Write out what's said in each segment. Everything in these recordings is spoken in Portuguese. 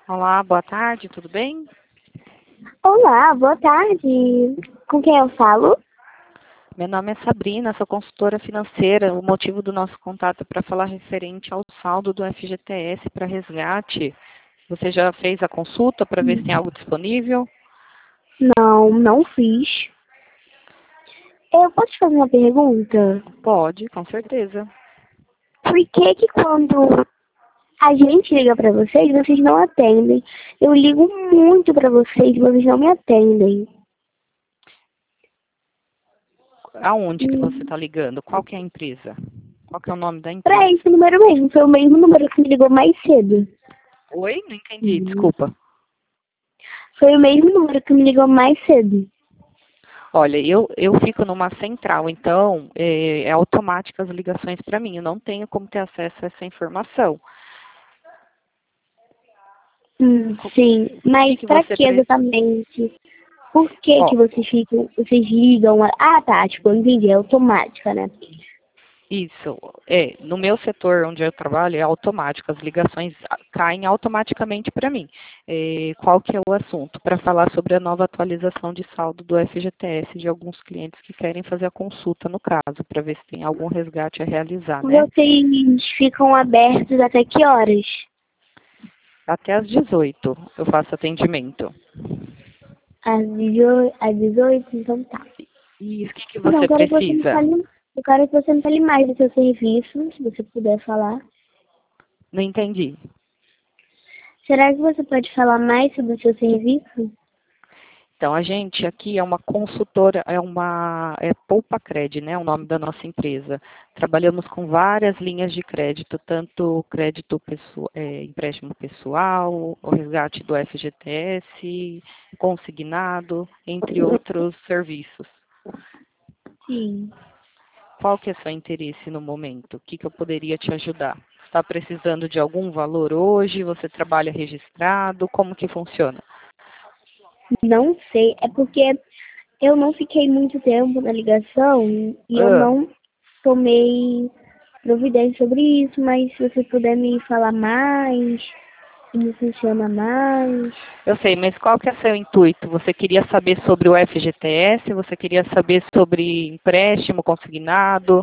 Olá, boa tarde, tudo bem? Olá, boa tarde. Com quem eu falo? Meu nome é Sabrina, sou consultora financeira. O motivo do nosso contato é para falar referente ao saldo do FGTS para resgate. Você já fez a consulta para ver se tem algo disponível? Não, não fiz. Eu posso te fazer uma pergunta? Pode, com certeza. Por que que quando a gente liga pra vocês não atendem? Eu ligo muito pra vocês e vocês não me atendem. Aonde que você está ligando? Qual que é a empresa? Qual que é o nome da Pra empresa? esse número mesmo, foi o mesmo número que me ligou mais cedo. Oi? Não entendi, desculpa. Foi o mesmo número que me ligou mais cedo. Olha, eu fico numa central, então é automática as ligações para mim. Eu não tenho como ter acesso a essa informação. Sim, O que mas que pra você que precisa? exatamente? Por que Ó, que vocês ligam? Ah, tá, tipo, eu entendi, é automática, né? isso, no meu setor onde eu trabalho é automático, as ligações caem automaticamente para mim. Qual que é o assunto? Para falar sobre a nova atualização de saldo do FGTS de alguns clientes que querem fazer a consulta no caso, para ver se tem algum resgate a realizar, né? Vocês ficam abertos até que horas? Até às 18 eu faço atendimento. Às 18, então tá. E o que Então, você precisa? eu quero que você me fale mais do seu serviço, se você puder falar. Não entendi. Será que você pode falar mais sobre o seu serviço? Então, a gente aqui é uma consultora, é PoupaCred, né, o nome da nossa empresa. Trabalhamos com várias linhas de crédito, tanto crédito empréstimo pessoal, o resgate do FGTS, consignado, entre outros serviços. Sim. Qual que é o seu interesse no momento? O que que eu poderia te ajudar? Está precisando de algum valor hoje? Você trabalha registrado? Como que funciona? Não sei, é porque eu não fiquei muito tempo na ligação e eu Ah. não tomei providência sobre isso, mas se você puder me falar mais, como funciona mais. Eu sei, mas qual que é seu intuito? Você queria saber sobre o FGTS? Você queria saber sobre empréstimo consignado?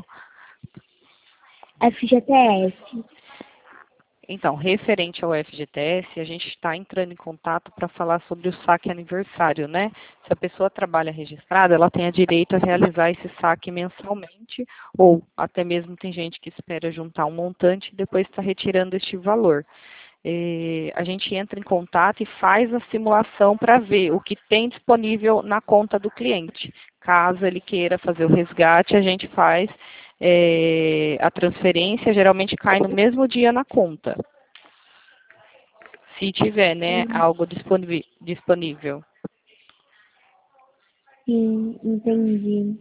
FGTS. Então, referente ao FGTS, a gente está entrando em contato para falar sobre o saque aniversário, né? Se a pessoa trabalha registrada, ela tem a direito a realizar esse saque mensalmente, ou até mesmo tem gente que espera juntar um montante e depois está retirando este valor. A gente entra em contato e faz a simulação para ver o que tem disponível na conta do cliente. Caso ele queira fazer o resgate, a gente faz a transferência, geralmente cai no mesmo dia na conta, se tiver, né, algo disponível. Sim, entendi.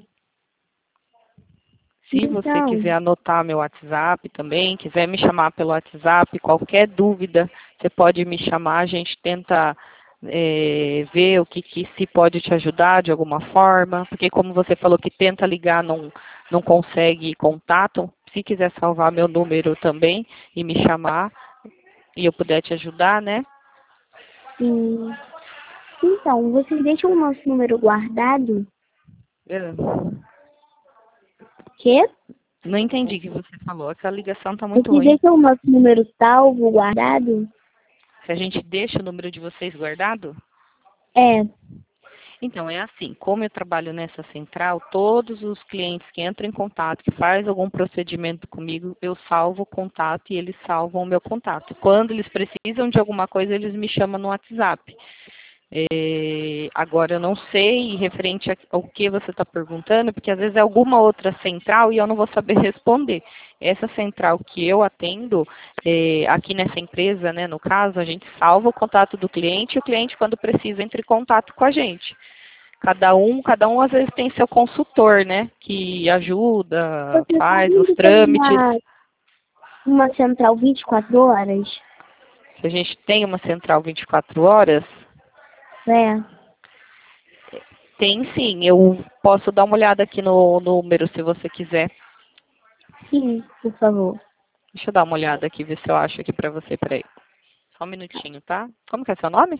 Se você Então, quiser anotar meu WhatsApp também, quiser me chamar pelo WhatsApp, qualquer dúvida, você pode me chamar, a gente tenta ver o que se pode te ajudar de alguma forma, porque como você falou que tenta ligar, não consegue contato, se quiser salvar meu número também e me chamar e eu puder te ajudar, né? sim. Então, vocês deixam o nosso número guardado? Eu Quê? não entendi o que você falou, essa ligação está muito Vocês ruim. deixam o nosso número salvo, guardado? Se a gente deixa o número de vocês guardado? É. Então, é assim, como eu trabalho nessa central, todos os clientes que entram em contato, que faz algum procedimento comigo, eu salvo o contato e eles salvam o meu contato. Quando eles precisam de alguma coisa, eles me chamam no WhatsApp. Agora, eu não sei referente ao que você está perguntando, porque às vezes é alguma outra central e eu não vou saber responder. Essa central que eu atendo, aqui nessa empresa, né, no caso, a gente salva o contato do cliente e o cliente, quando precisa, entra em contato com a gente. Cada um às vezes tem seu consultor, né, que ajuda, Você faz sabe os que tem trâmites. uma central 24 horas? Se a gente tem uma central 24 horas, É. tem sim. Eu posso dar uma olhada aqui no número, se você quiser. Sim, por favor. Deixa eu dar uma olhada aqui, ver se eu acho aqui para você, peraí. Só um minutinho, tá? Como que é seu nome?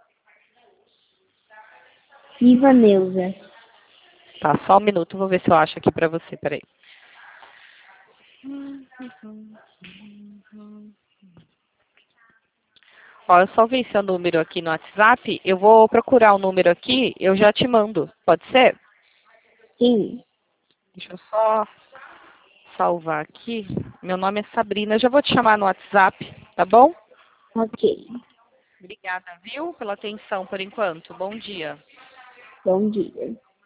Ivaneuza. Tá, só um minuto, vou ver se eu acho aqui pra você, peraí. Ó, eu salvei seu número aqui no WhatsApp, eu vou procurar o número aqui, eu já te mando, pode ser? Sim. Deixa eu só salvar aqui. Meu nome é Sabrina, eu já vou te chamar no WhatsApp, tá bom? Ok. Obrigada, viu, pela atenção por enquanto. Bom dia. Bom dia.